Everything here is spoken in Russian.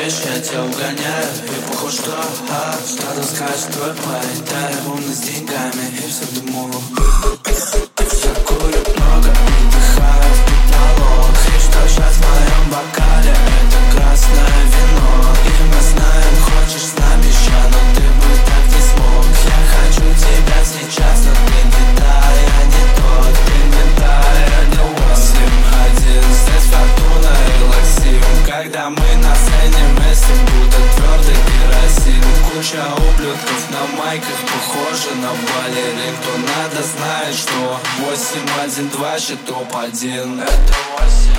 вещь, я тебя угоняю. И похож, что там скажет твой парень. Да, умный с деньгами и все в дыму. Я курю много, вдыхаю в потолок. И что сейчас в моем бокале? Это красное вино. И мы знаем, хочешь с нами еще, но ты бы так не смог. Я хочу тебя сейчас, но ты не та, я не тот. Ты не та, я не 8-1. Здесь фортуна и лаксим. Когда мы на сцене вместе, будто твердый керосин. Куча ублюдков на майках, похожи на балерин. Кто надо знает, что 8-1-2 же топ-1. Это 8